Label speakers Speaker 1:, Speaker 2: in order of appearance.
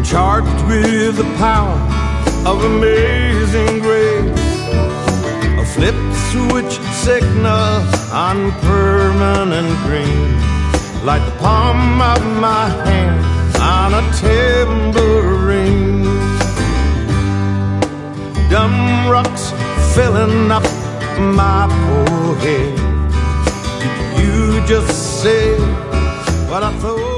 Speaker 1: I'm charged with the power of amazing grace, a flip switch signal on permanent green, like the palm of my hand on a tambourine. Dumb rocks filling up my poor head. Did you just say what I thought?